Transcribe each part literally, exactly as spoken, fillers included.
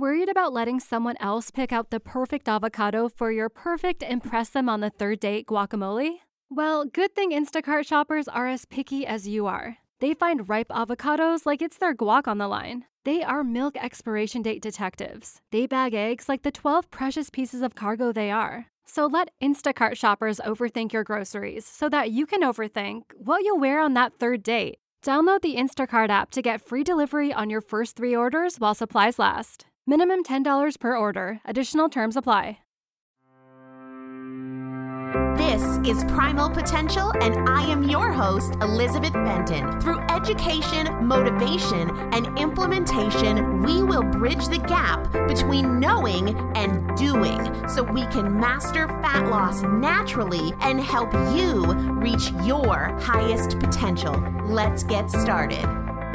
Worried about letting someone else pick out the perfect avocado for your perfect impress them on the third date guacamole? Well, good thing Instacart shoppers are as picky as you are. They find ripe avocados like it's their guac on the line. They are milk expiration date detectives. They bag eggs like the twelve precious pieces of cargo they are. So let Instacart shoppers overthink your groceries so that you can overthink what you'll wear on that third date. Download the Instacart app to get free delivery on your first three orders while supplies last. Minimum ten dollars per order. Additional terms apply. This is Primal Potential, and I am your host, Elizabeth Benton. Through education, motivation, and implementation, we will bridge the gap between knowing and doing so we can master fat loss naturally and help you reach your highest potential. Let's get started.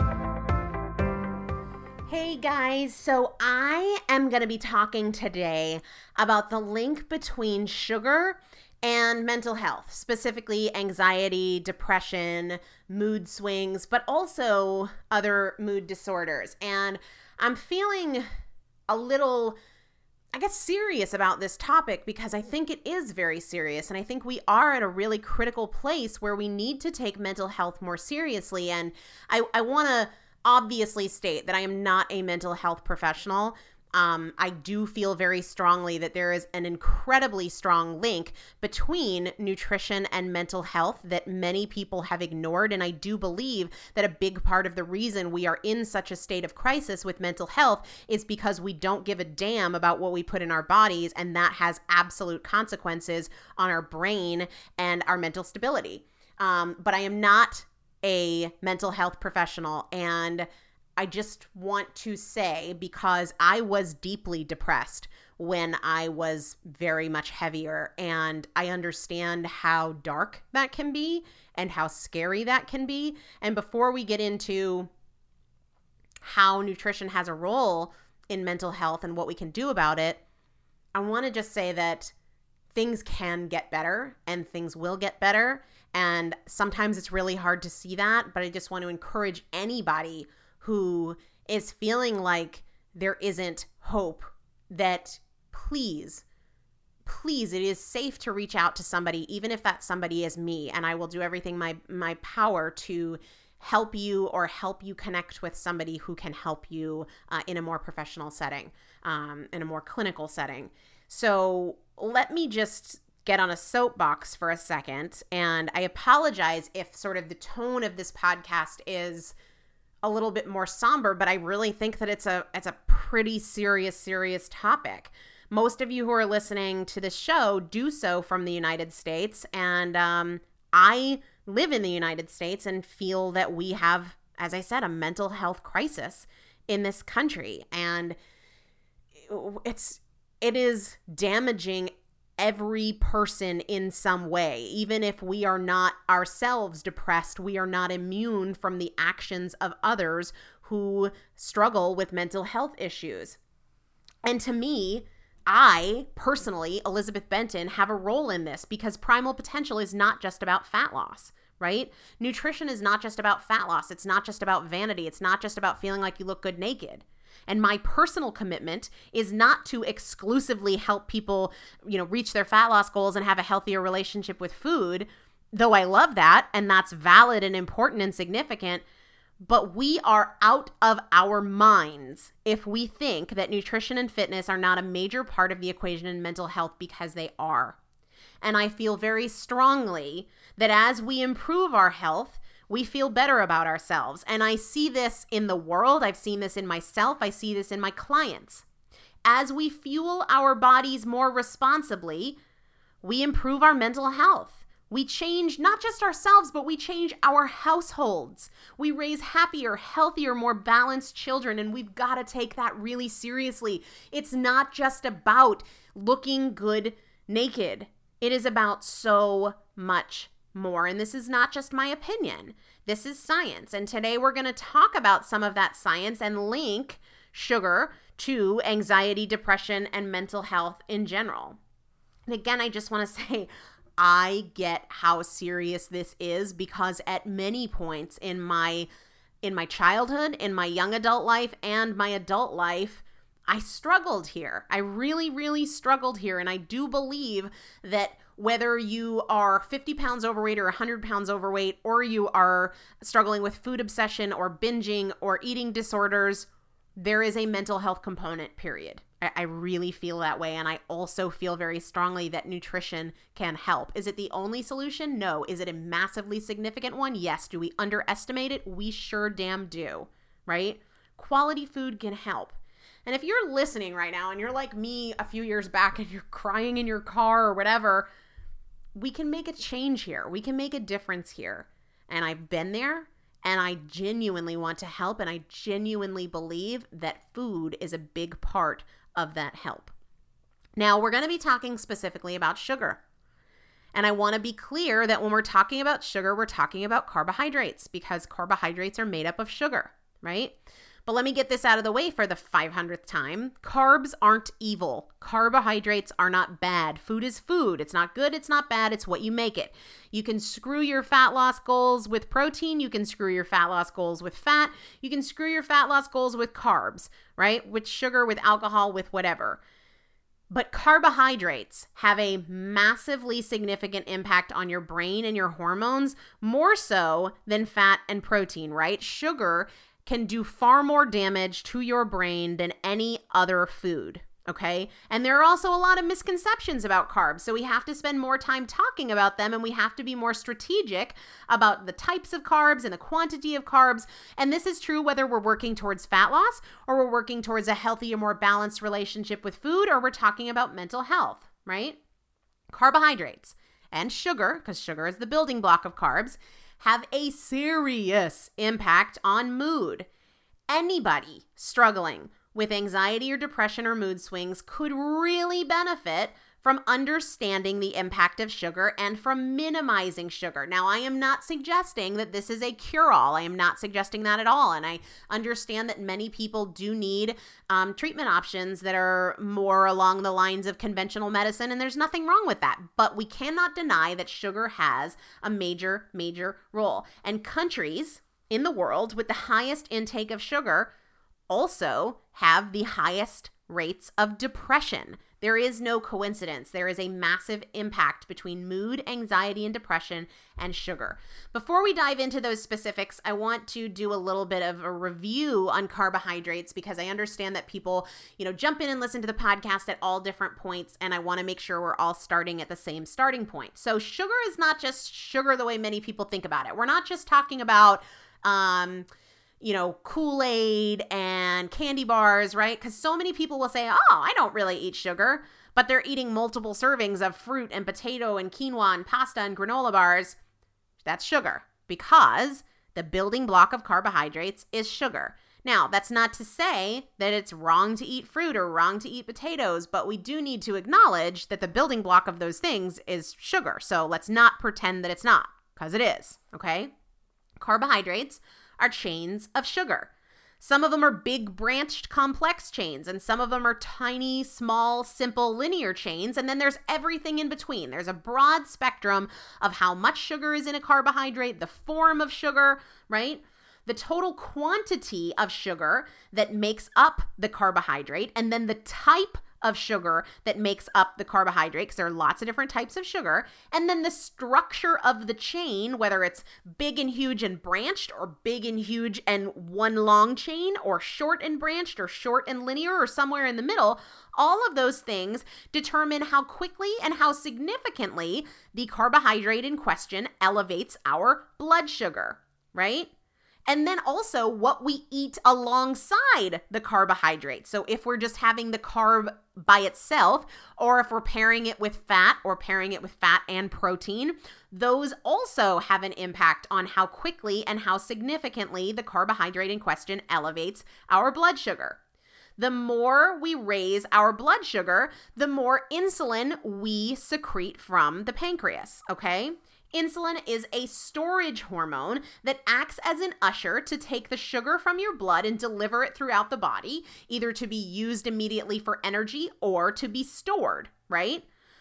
Hey guys, so I am going to be talking today about the link between sugar and mental health, specifically anxiety, depression, mood swings, but also other mood disorders. And I'm feeling a little, I guess, serious about this topic because I think it is very serious. And I think we are at a really critical place where we need to take mental health more seriously. And I, I want to obviously state that I am not a mental health professional. Um, I do feel very strongly that there is an incredibly strong link between nutrition and mental health that many people have ignored. And I do believe that a big part of the reason we are in such a state of crisis with mental health is because we don't give a damn about what we put in our bodies. And that has absolute consequences on our brain and our mental stability. Um, but I am not a mental health professional, and I just want to say, because I was deeply depressed when I was very much heavier, and I understand how dark that can be and how scary that can be. And before we get into how nutrition has a role in mental health and what we can do about it, I want to just say that things can get better and things will get better. And sometimes it's really hard to see that, but I just want to encourage anybody who is feeling like there isn't hope, that please, please, it is safe to reach out to somebody, even if that somebody is me, and I will do everything my my power to help you or help you connect with somebody who can help you uh, in a more professional setting, um, in a more clinical setting. So let me just get on a soapbox for a second, and I apologize if sort of the tone of this podcast is a little bit more somber, but I really think that it's a it's a pretty serious, serious topic. Most of you who are listening to this show do so from the United States, and um, I live in the United States and feel that we have, as I said, a mental health crisis in this country, and it's it is damaging every person in some way. Even if we are not ourselves depressed, we are not immune from the actions of others who struggle with mental health issues. And to me, I personally, Elizabeth Benton, have a role in this because Primal Potential is not just about fat loss, right? Nutrition is not just about fat loss. It's not just about vanity. It's not just about feeling like you look good naked. And my personal commitment is not to exclusively help people, you know, reach their fat loss goals and have a healthier relationship with food, though I love that, and that's valid and important and significant. But we are out of our minds if we think that nutrition and fitness are not a major part of the equation in mental health, because they are. And I feel very strongly that as we improve our health, we feel better about ourselves. And I see this in the world. I've seen this in myself. I see this in my clients. As we fuel our bodies more responsibly, we improve our mental health. We change not just ourselves, but we change our households. We raise happier, healthier, more balanced children, and we've got to take that really seriously. It's not just about looking good naked. It is about so much more. And this is not just my opinion. This is science. And today we're going to talk about some of that science and link sugar to anxiety, depression, and mental health in general. And again, I just want to say, I get how serious this is, because at many points in my in my childhood, in my young adult life, and my adult life, I struggled here. I really, really struggled here. And I do believe that whether you are fifty pounds overweight or one hundred pounds overweight, or you are struggling with food obsession or binging or eating disorders, there is a mental health component, period. I, I really feel that way. And I also feel very strongly that nutrition can help. Is it the only solution? No. Is it a massively significant one? Yes. Do we underestimate it? We sure damn do, right? Quality food can help. And if you're listening right now and you're like me a few years back and you're crying in your car or whatever, we can make a change here. We can make a difference here. And I've been there, and I genuinely want to help, and I genuinely believe that food is a big part of that help. Now, we're going to be talking specifically about sugar. And I want to be clear that when we're talking about sugar, we're talking about carbohydrates, because carbohydrates are made up of sugar, right? But let me get this out of the way for the five hundredth time. Carbs aren't evil. Carbohydrates are not bad. Food is food. It's not good. It's not bad. It's what you make it. You can screw your fat loss goals with protein. You can screw your fat loss goals with fat. You can screw your fat loss goals with carbs, right? With sugar, with alcohol, with whatever. But carbohydrates have a massively significant impact on your brain and your hormones, more so than fat and protein, right? Sugar can do far more damage to your brain than any other food, okay? And there are also a lot of misconceptions about carbs, so we have to spend more time talking about them, and we have to be more strategic about the types of carbs and the quantity of carbs. And this is true whether we're working towards fat loss, or we're working towards a healthier, more balanced relationship with food, or we're talking about mental health, right? Carbohydrates and sugar, because sugar is the building block of carbs, have a serious impact on mood. Anybody struggling with anxiety or depression or mood swings could really benefit from understanding the impact of sugar and from minimizing sugar. Now, I am not suggesting that this is a cure-all. I am not suggesting that at all. And I understand that many people do need um, treatment options that are more along the lines of conventional medicine, and there's nothing wrong with that. But we cannot deny that sugar has a major, major role. And countries in the world with the highest intake of sugar also have the highest rates of depression. There is no coincidence. There is a massive impact between mood, anxiety, and depression and sugar. Before we dive into those specifics, I want to do a little bit of a review on carbohydrates, because I understand that people, you know, jump in and listen to the podcast at all different points, and I want to make sure we're all starting at the same starting point. So sugar is not just sugar the way many people think about it. We're not just talking about um you know, Kool-Aid and candy bars, right? Because so many people will say, oh, I don't really eat sugar, but they're eating multiple servings of fruit and potato and quinoa and pasta and granola bars. That's sugar, because the building block of carbohydrates is sugar. Now, that's not to say that it's wrong to eat fruit or wrong to eat potatoes, but we do need to acknowledge that the building block of those things is sugar. So let's not pretend that it's not, because it is, okay? Carbohydrates are chains of sugar. Some of them are big branched complex chains, and some of them are tiny, small, simple linear chains, and then there's everything in between. There's a broad spectrum of how much sugar is in a carbohydrate, the form of sugar, right? The total quantity of sugar that makes up the carbohydrate, and then the type of sugar that makes up the carbohydrate, because there are lots of different types of sugar, and then the structure of the chain, whether it's big and huge and branched, or big and huge and one long chain, or short and branched, or short and linear, or somewhere in the middle. All of those things determine how quickly and how significantly the carbohydrate in question elevates our blood sugar, right? And then also what we eat alongside the carbohydrate. So if we're just having the carb by itself, or if we're pairing it with fat or pairing it with fat and protein, those also have an impact on how quickly and how significantly the carbohydrate in question elevates our blood sugar. The more we raise our blood sugar, the more insulin we secrete from the pancreas, okay? Insulin is a storage hormone that acts as an usher to take the sugar from your blood and deliver it throughout the body, either to be used immediately for energy or to be stored, right?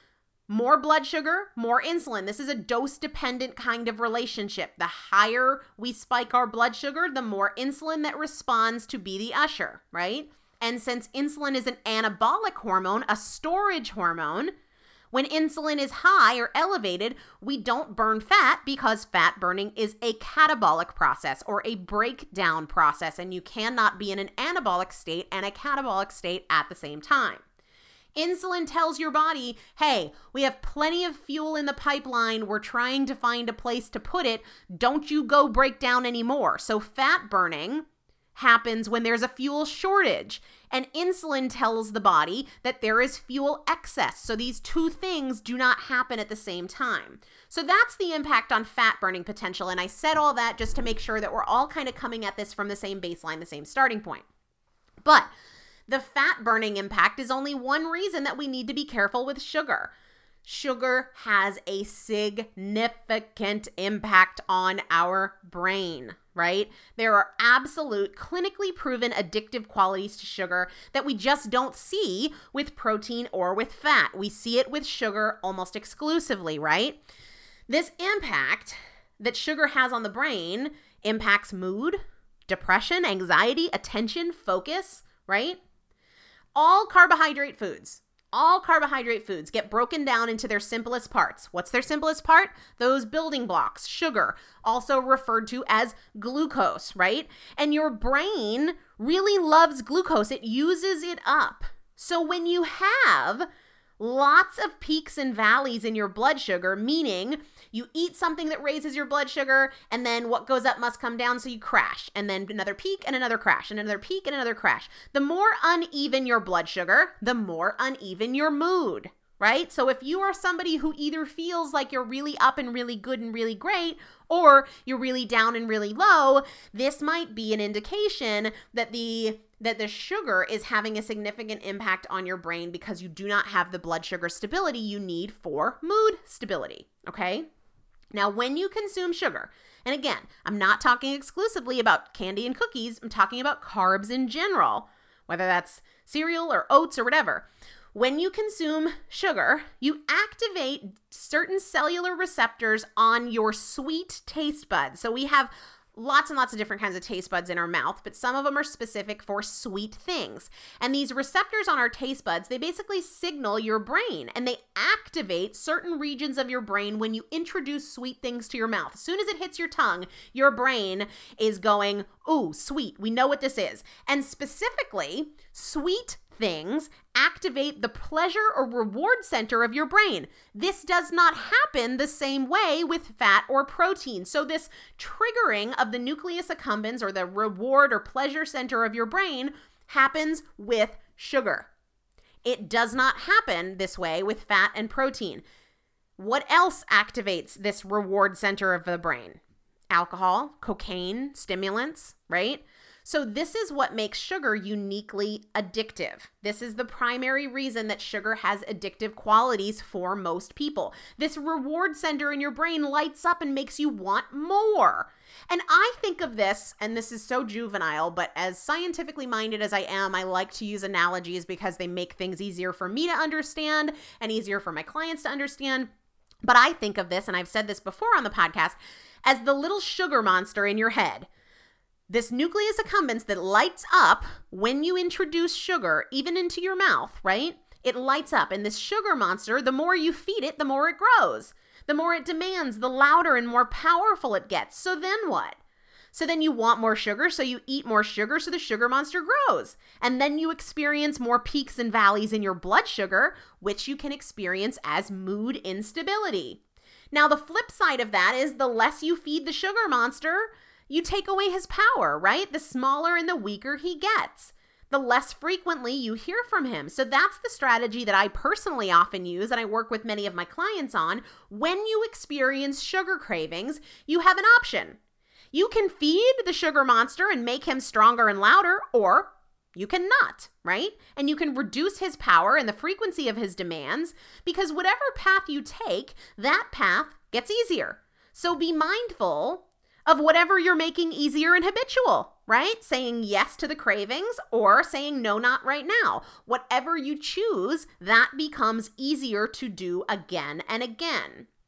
More blood sugar, more insulin. This is a dose-dependent kind of relationship. The higher we spike our blood sugar, the more insulin that responds to be the usher, right? And since insulin is an anabolic hormone, a storage hormone, when insulin is high or elevated, we don't burn fat because fat burning is a catabolic process or a breakdown process, and you cannot be in an anabolic state and a catabolic state at the same time. Insulin tells your body, hey, we have plenty of fuel in the pipeline. We're trying to find a place to put it. Don't you go break down anymore. So fat burning happens when there's a fuel shortage, and insulin tells the body that there is fuel excess. So these two things do not happen at the same time. So that's the impact on fat burning potential. And I said all that just to make sure that we're all kind of coming at this from the same baseline, the same starting point. But the fat burning impact is only one reason that we need to be careful with sugar. Sugar has a significant impact on our brain, right? There are absolute, clinically proven addictive qualities to sugar that we just don't see with protein or with fat. We see it with sugar almost exclusively, right? This impact that sugar has on the brain impacts mood, depression, anxiety, attention, focus, right? All carbohydrate foods. All carbohydrate foods get broken down into their simplest parts. What's their simplest part? Those building blocks, sugar, also referred to as glucose, right? And your brain really loves glucose. It uses it up. So when you have lots of peaks and valleys in your blood sugar, meaning you eat something that raises your blood sugar, and then what goes up must come down, so you crash, and then another peak and another crash, and another peak and another crash. The more uneven your blood sugar, the more uneven your mood, right? So if you are somebody who either feels like you're really up and really good and really great, or you're really down and really low, this might be an indication that the that the sugar is having a significant impact on your brain because you do not have the blood sugar stability you need for mood stability, okay? Now, when you consume sugar, and again, I'm not talking exclusively about candy and cookies, I'm talking about carbs in general, whether that's cereal or oats or whatever. When you consume sugar, you activate certain cellular receptors on your sweet taste buds. So we have lots and lots of different kinds of taste buds in our mouth, but some of them are specific for sweet things. And these receptors on our taste buds, they basically signal your brain, and they activate certain regions of your brain when you introduce sweet things to your mouth. As soon as it hits your tongue, your brain is going, ooh, sweet. We know what this is. And specifically, sweet things activate the pleasure or reward center of your brain. This does not happen the same way with fat or protein. So this triggering of the nucleus accumbens, or the reward or pleasure center of your brain, happens with sugar. It does not happen this way with fat and protein. What else activates this reward center of the brain? Alcohol, cocaine, stimulants, right? So this is what makes sugar uniquely addictive. This is the primary reason that sugar has addictive qualities for most people. This reward center in your brain lights up and makes you want more. And I think of this, and this is so juvenile, but as scientifically minded as I am, I like to use analogies because they make things easier for me to understand and easier for my clients to understand. But I think of this, and I've said this before on the podcast, as the little sugar monster in your head. This nucleus accumbens that lights up when you introduce sugar, even into your mouth, right? It lights up. And this sugar monster, the more you feed it, the more it grows. The more it demands, the louder and more powerful it gets. So then what? So then you want more sugar, so you eat more sugar, so the sugar monster grows. And then you experience more peaks and valleys in your blood sugar, which you can experience as mood instability. Now, the flip side of that is the less you feed the sugar monster, you take away his power, right? The smaller and the weaker he gets, the less frequently you hear from him. So that's the strategy that I personally often use, and I work with many of my clients on. When you experience sugar cravings, you have an option. You can feed the sugar monster and make him stronger and louder, or you cannot, right? And you can reduce his power and the frequency of his demands, because whatever path you take, that path gets easier. So be mindful of whatever you're making easier and habitual, right? Saying yes to the cravings or saying no, not right now. Whatever you choose, that becomes easier to do again and again.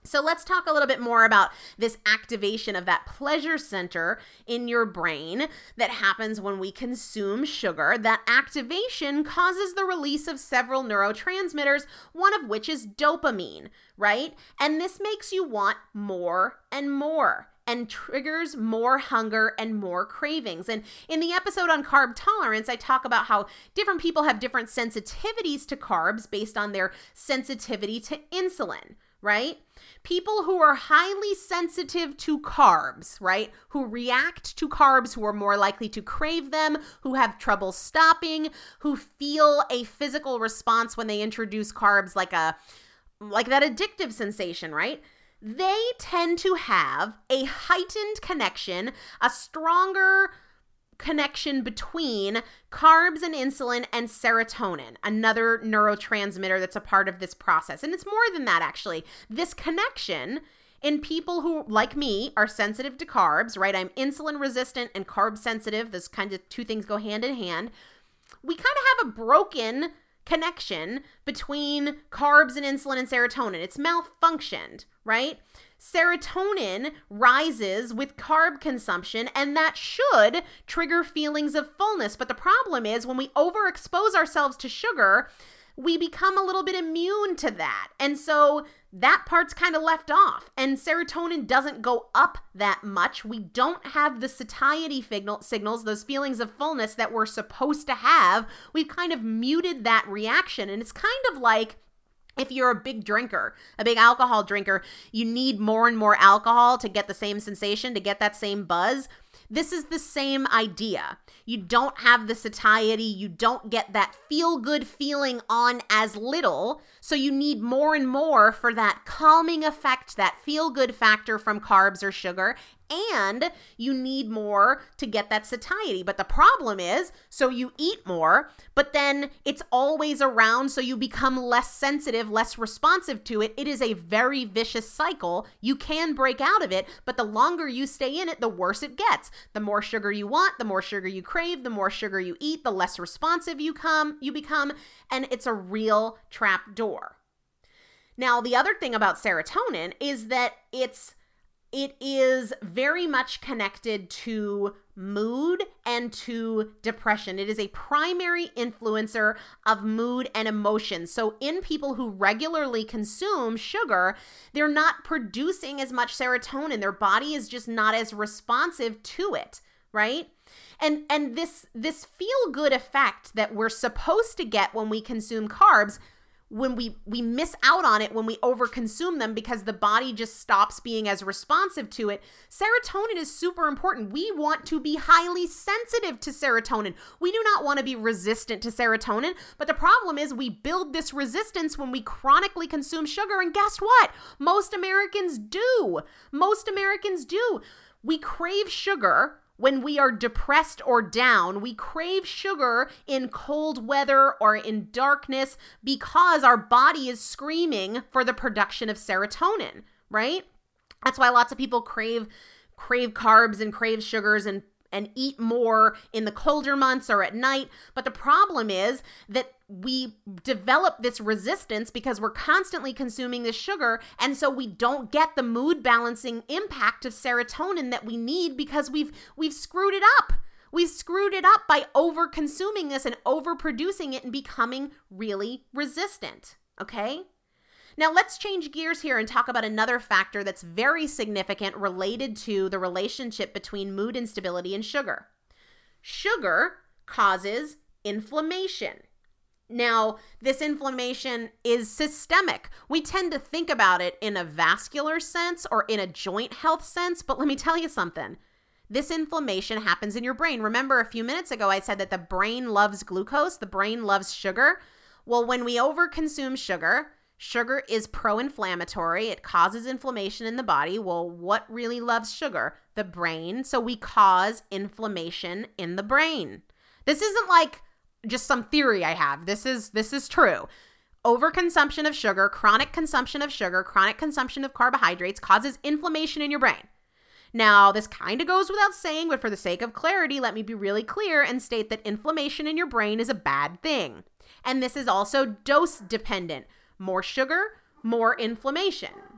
So let's talk a little bit more about this activation of that pleasure center in your brain that happens when we consume sugar. That activation causes the release of several neurotransmitters, one of which is dopamine, right? And this makes you want more and more, and triggers more hunger and more cravings. And in the episode on carb tolerance, I talk about how different people have different sensitivities to carbs based on their sensitivity to insulin, right? People who are highly sensitive to carbs, right? Who react to carbs, who are more likely to crave them, who have trouble stopping, who feel a physical response when they introduce carbs, like a like that addictive sensation, right? They tend to have a heightened connection, a stronger connection between carbs and insulin and serotonin, another neurotransmitter that's a part of this process. And it's more than that, actually. This connection in people who, like me, are sensitive to carbs, right? I'm insulin resistant and carb sensitive. Those kind of two things go hand in hand. We kind of have a broken connection between carbs and insulin and serotonin. It's malfunctioned, right? Serotonin rises with carb consumption, and that should trigger feelings of fullness. But the problem is when we overexpose ourselves to sugar, we become a little bit immune to that. And so that part's kind of left off, and serotonin doesn't go up that much. We don't have the satiety signal, signals, those feelings of fullness that we're supposed to have. We've kind of muted that reaction, and it's kind of like if you're a big drinker, a big alcohol drinker, you need more and more alcohol to get the same sensation, to get that same buzz. This is the same idea. You don't have the satiety, you don't get that feel-good feeling on as little, so you need more and more for that calming effect, that feel-good factor from carbs or sugar, and you need more to get that satiety. But the problem is, so you eat more, but then it's always around, so you become less sensitive, less responsive to it. It is a very vicious cycle. You can break out of it, but the longer you stay in it, the worse it gets. The more sugar you want, the more sugar you crave, the more sugar you eat, the less responsive you come, you become, and it's a real trap door. Now, the other thing about serotonin is that it's It is very much connected to mood and to depression. It is a primary influencer of mood and emotion. So in people who regularly consume sugar, they're not producing as much serotonin. Their body is just not as responsive to it, right? And and this this feel-good effect that we're supposed to get when we consume carbs, when we, we miss out on it when we overconsume them because the body just stops being as responsive to it. Serotonin is super important. We want to be highly sensitive to serotonin. We do not want to be resistant to serotonin, but the problem is we build this resistance when we chronically consume sugar, and guess what? Most Americans do. Most Americans do. We crave sugar when we are depressed or down. We crave sugar in cold weather or in darkness because our body is screaming for the production of serotonin, right? That's why lots of people crave crave carbs and crave sugars and and eat more in the colder months or at night. But the problem is that we develop this resistance because we're constantly consuming this sugar, and so we don't get the mood balancing impact of serotonin that we need because we've we've screwed it up. We've screwed it up by over consuming this and overproducing it and becoming really resistant, okay? Now let's change gears here and talk about another factor that's very significant related to the relationship between mood instability and sugar. Sugar causes inflammation. Now, this inflammation is systemic. We tend to think about it in a vascular sense or in a joint health sense, but let me tell you something. This inflammation happens in your brain. Remember a few minutes ago I said that the brain loves glucose, the brain loves sugar. Well, when we overconsume sugar, sugar is pro-inflammatory. It causes inflammation in the body. Well, what really loves sugar? The brain. So we cause inflammation in the brain. This isn't like just some theory I have. This is this is true. Overconsumption of sugar, chronic consumption of sugar, chronic consumption of carbohydrates causes inflammation in your brain. Now, this kind of goes without saying, but for the sake of clarity, let me be really clear and state that inflammation in your brain is a bad thing. And this is also dose dependent. More sugar, more inflammation.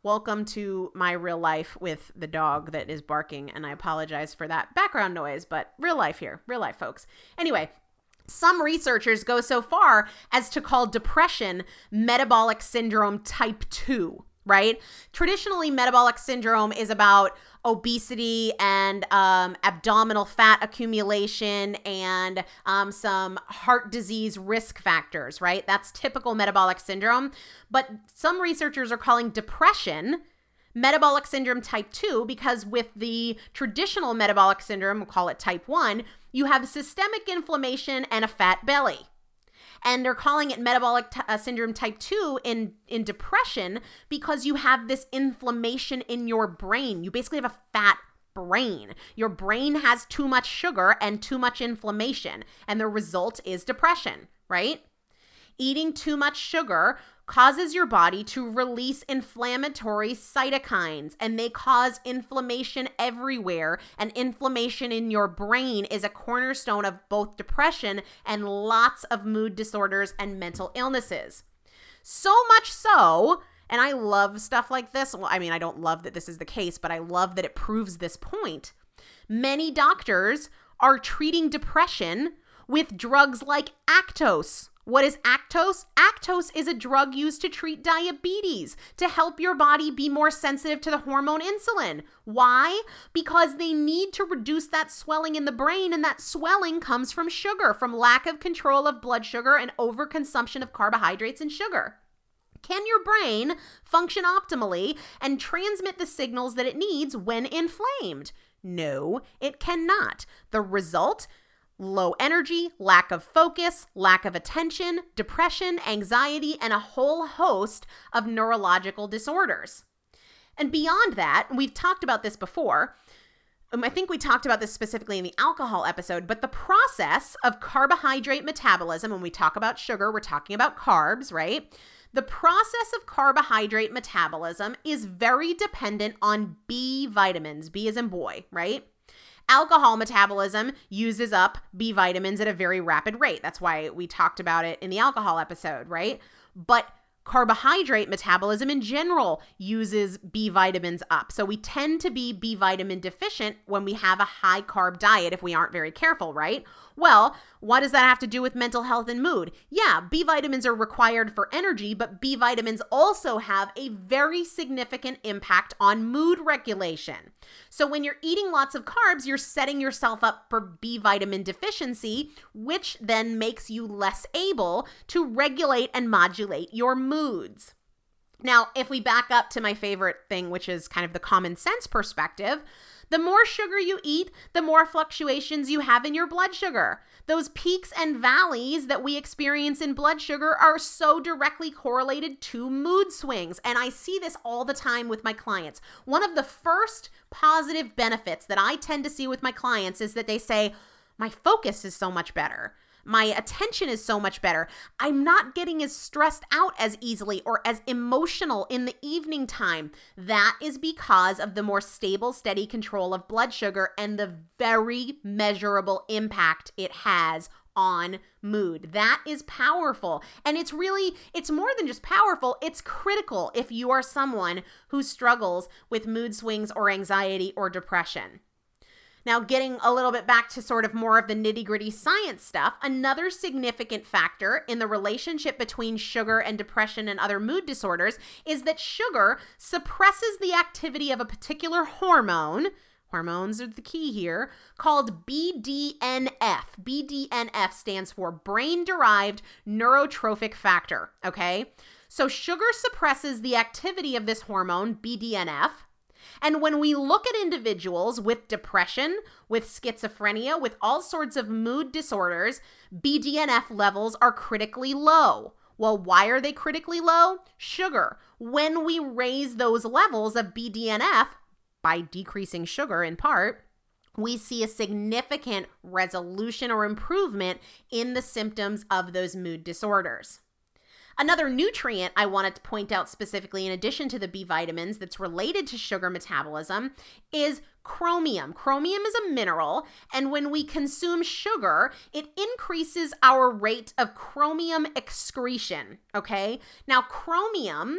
welcome to my real life with the dog that is barking, and I apologize for that background noise, but real life here, real life, folks. Anyway, some researchers go so far as to call depression metabolic syndrome type two, right? Traditionally, metabolic syndrome is about obesity and um, abdominal fat accumulation and um, some heart disease risk factors, right? That's typical metabolic syndrome. But some researchers are calling depression metabolic syndrome type two because with the traditional metabolic syndrome, we'll call it type one, you have systemic inflammation and a fat belly. And they're calling it metabolic t- uh, syndrome type two in, in depression because you have this inflammation in your brain. You basically have a fat brain. Your brain has too much sugar and too much inflammation, and the result is depression, right? Eating too much sugar causes your body to release inflammatory cytokines, and they cause inflammation everywhere. And inflammation in your brain is a cornerstone of both depression and lots of mood disorders and mental illnesses. So much so, and I love stuff like this. Well, I mean, I don't love that this is the case, but I love that it proves this point. Many doctors are treating depression with drugs like Actos. What is Actos? Actos is a drug used to treat diabetes, to help your body be more sensitive to the hormone insulin. Why? Because they need to reduce that swelling in the brain, and that swelling comes from sugar, from lack of control of blood sugar and overconsumption of carbohydrates and sugar. Can your brain function optimally and transmit the signals that it needs when inflamed? No, it cannot. The result? Low energy, lack of focus, lack of attention, depression, anxiety, and a whole host of neurological disorders. And beyond that, we've talked about this before, um, I think we talked about this specifically in the alcohol episode, but the process of carbohydrate metabolism, when we talk about sugar, we're talking about carbs, right? The process of carbohydrate metabolism is very dependent on B vitamins, B as in boy, right? Alcohol metabolism uses up B vitamins at a very rapid rate. That's why we talked about it in the alcohol episode, right? But carbohydrate metabolism in general uses B vitamins up. So we tend to be B vitamin deficient when we have a high carb diet if we aren't very careful, right? Well, what does that have to do with mental health and mood? Yeah, B vitamins are required for energy, but B vitamins also have a very significant impact on mood regulation. So when you're eating lots of carbs, you're setting yourself up for B vitamin deficiency, which then makes you less able to regulate and modulate your moods. Now, if we back up to my favorite thing, which is kind of the common sense perspective, the more sugar you eat, the more fluctuations you have in your blood sugar. Those peaks and valleys that we experience in blood sugar are so directly correlated to mood swings. And I see this all the time with my clients. One of the first positive benefits that I tend to see with my clients is that they say, my focus is so much better. My attention is so much better. I'm not getting as stressed out as easily or as emotional in the evening time. That is because of the more stable, steady control of blood sugar and the very measurable impact it has on mood. That is powerful. And it's really, it's more than just powerful. It's critical if you are someone who struggles with mood swings or anxiety or depression. Now, getting a little bit back to sort of more of the nitty-gritty science stuff, another significant factor in the relationship between sugar and depression and other mood disorders is that sugar suppresses the activity of a particular hormone, hormones are the key here, called B D N F. B D N F stands for brain-derived neurotrophic factor, okay? So sugar suppresses the activity of this hormone, B D N F. And when we look at individuals with depression, with schizophrenia, with all sorts of mood disorders, B D N F levels are critically low. Well, why are they critically low? Sugar. When we raise those levels of B D N F, by decreasing sugar in part, we see a significant resolution or improvement in the symptoms of those mood disorders. Another nutrient I wanted to point out specifically in addition to the B vitamins that's related to sugar metabolism is chromium. Chromium is a mineral, and when we consume sugar, it increases our rate of chromium excretion, okay? Now, chromium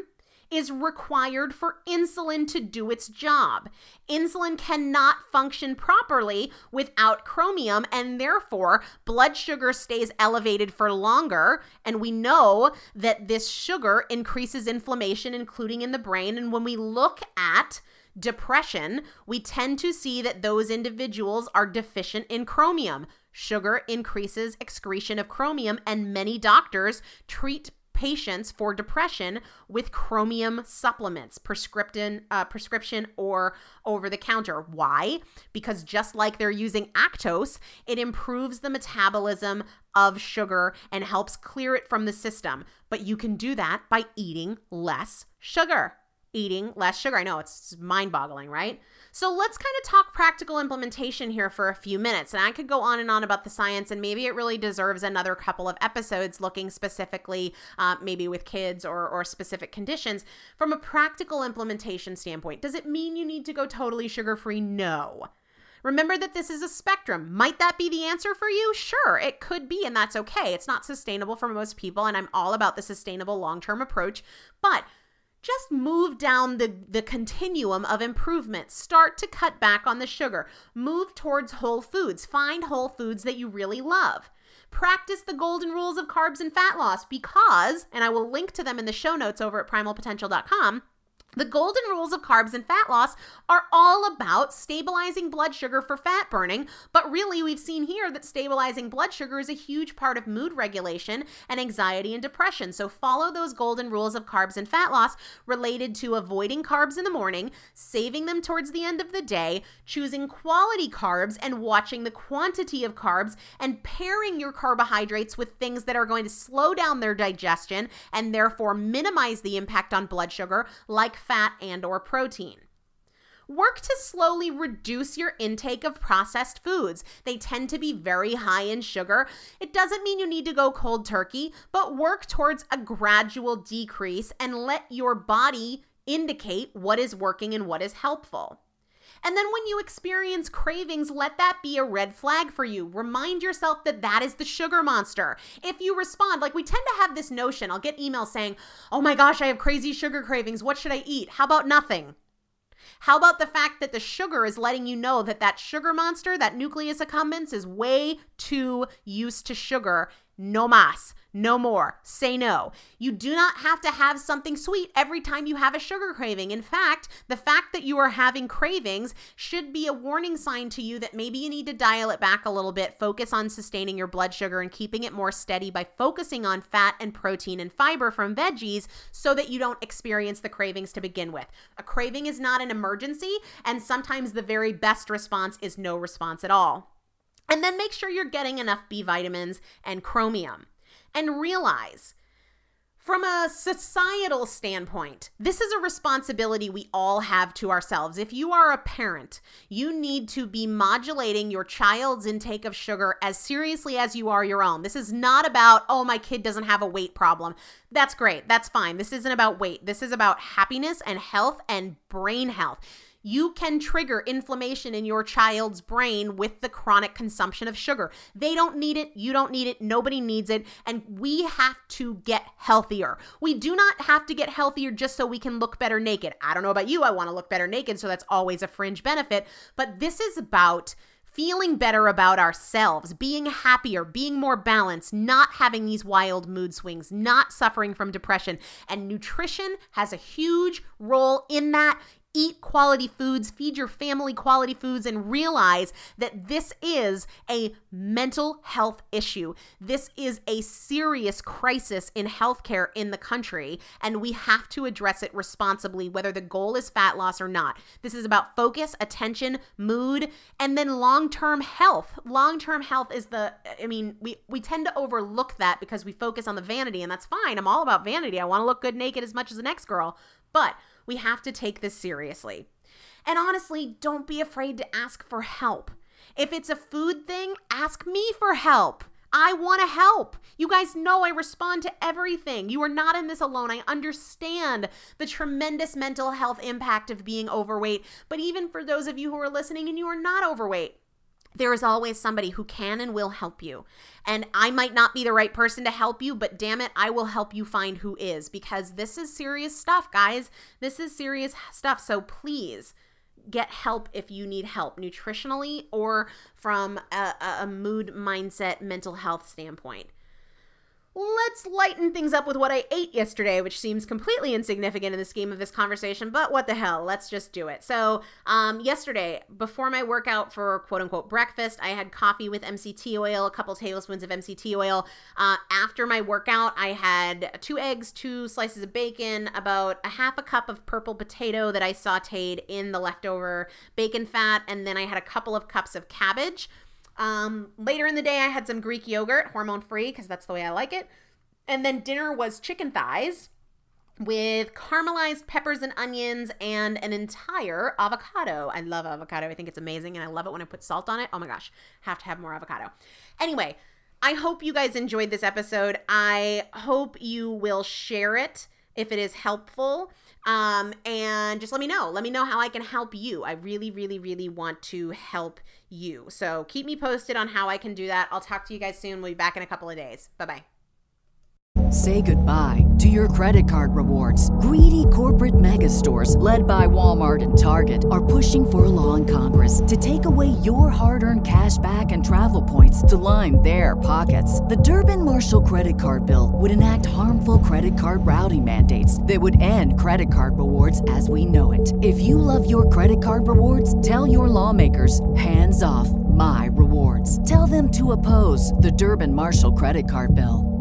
is required for insulin to do its job. Insulin cannot function properly without chromium, and therefore blood sugar stays elevated for longer. And we know that this sugar increases inflammation, including in the brain. And when we look at depression, we tend to see that those individuals are deficient in chromium. Sugar increases excretion of chromium, and many doctors treat patients for depression with chromium supplements, prescription, uh, prescription or over the counter. Why? Because just like they're using Actos, it improves the metabolism of sugar and helps clear it from the system. But you can do that by eating less sugar. Eating less sugar. I know it's mind-boggling, right? So let's kind of talk practical implementation here for a few minutes. And I could go on and on about the science, and maybe it really deserves another couple of episodes looking specifically uh, maybe with kids or, or specific conditions. From a practical implementation standpoint, does it mean you need to go totally sugar-free? No. Remember that this is a spectrum. Might that be the answer for you? Sure, it could be, and that's okay. It's not sustainable for most people, and I'm all about the sustainable long-term approach, but just move down the, the continuum of improvement. Start to cut back on the sugar. Move towards whole foods. Find whole foods that you really love. Practice the golden rules of carbs and fat loss because, and I will link to them in the show notes over at primal potential dot com, the golden rules of carbs and fat loss are all about stabilizing blood sugar for fat burning, but really we've seen here that stabilizing blood sugar is a huge part of mood regulation and anxiety and depression. So follow those golden rules of carbs and fat loss related to avoiding carbs in the morning, saving them towards the end of the day, choosing quality carbs and watching the quantity of carbs, and pairing your carbohydrates with things that are going to slow down their digestion and therefore minimize the impact on blood sugar, like fat and or protein. Work to slowly reduce your intake of processed foods. They tend to be very high in sugar. It doesn't mean you need to go cold turkey, but work towards a gradual decrease and let your body indicate what is working and what is helpful. And then when you experience cravings, let that be a red flag for you. Remind yourself that that is the sugar monster. If you respond, like we tend to have this notion, I'll get emails saying, oh my gosh, I have crazy sugar cravings. What should I eat? How about nothing? How about the fact that the sugar is letting you know that that sugar monster, that nucleus accumbens, is way too used to sugar? No mas, no more, say no. You do not have to have something sweet every time you have a sugar craving. In fact, the fact that you are having cravings should be a warning sign to you that maybe you need to dial it back a little bit, focus on sustaining your blood sugar and keeping it more steady by focusing on fat and protein and fiber from veggies so that you don't experience the cravings to begin with. A craving is not an emergency, and sometimes the very best response is no response at all. And then make sure you're getting enough B vitamins and chromium. And realize, from a societal standpoint, this is a responsibility we all have to ourselves. If you are a parent, you need to be modulating your child's intake of sugar as seriously as you are your own. This is not about, oh, my kid doesn't have a weight problem. That's great. That's fine. This isn't about weight. This is about happiness and health and brain health. You can trigger inflammation in your child's brain with the chronic consumption of sugar. They don't need it. You don't need it. Nobody needs it. And we have to get healthier. We do not have to get healthier just so we can look better naked. I don't know about you. I want to look better naked, so that's always a fringe benefit. But this is about feeling better about ourselves, being happier, being more balanced, not having these wild mood swings, not suffering from depression. And nutrition has a huge role in that. Eat quality foods, feed your family quality foods, and realize that this is a mental health issue. This is a serious crisis in healthcare in the country, and we have to address it responsibly, whether the goal is fat loss or not. This is about focus, attention, mood, and then long-term health. Long-term health is the, I mean, we, we tend to overlook that because we focus on the vanity, and that's fine. I'm all about vanity. I want to look good naked as much as the next girl, but we have to take this seriously. And honestly, don't be afraid to ask for help. If it's a food thing, ask me for help. I want to help. You guys know I respond to everything. You are not in this alone. I understand the tremendous mental health impact of being overweight. But even for those of you who are listening and you are not overweight, there is always somebody who can and will help you. And I might not be the right person to help you, but damn it, I will help you find who is, because this is serious stuff, guys. This is serious stuff. So please get help if you need help nutritionally or from a, a mood, mindset, mental health standpoint. Let's lighten things up with what I ate yesterday, which seems completely insignificant in the scheme of this conversation, but what the hell, let's just do it. So um, yesterday, before my workout for quote unquote breakfast, I had coffee with M C T oil, a couple tablespoons of M C T oil. Uh, after my workout, I had two eggs, two slices of bacon, about a half a cup of purple potato that I sauteed in the leftover bacon fat, and then I had a couple of cups of cabbage. Um, later in the day, I had some Greek yogurt, hormone-free, because that's the way I like it. And then dinner was chicken thighs with caramelized peppers and onions and an entire avocado. I love avocado. I think it's amazing, and I love it when I put salt on it. Oh my gosh, have to have more avocado. Anyway, I hope you guys enjoyed this episode. I hope you will share it if it is helpful. Um, and just let me know. Let me know how I can help you. I really, really, really want to help you. So keep me posted on how I can do that. I'll talk to you guys soon. We'll be back in a couple of days. Bye-bye. Say goodbye to your credit card rewards. Greedy corporate mega stores, led by Walmart and Target, are pushing for a law in Congress to take away your hard-earned cash back and travel points to line their pockets. The Durbin-Marshall credit card bill would enact harmful credit card routing mandates that would end credit card rewards as we know it. If you love your credit card rewards, tell your lawmakers, hands off my rewards. Tell them to oppose the Durbin-Marshall credit card bill.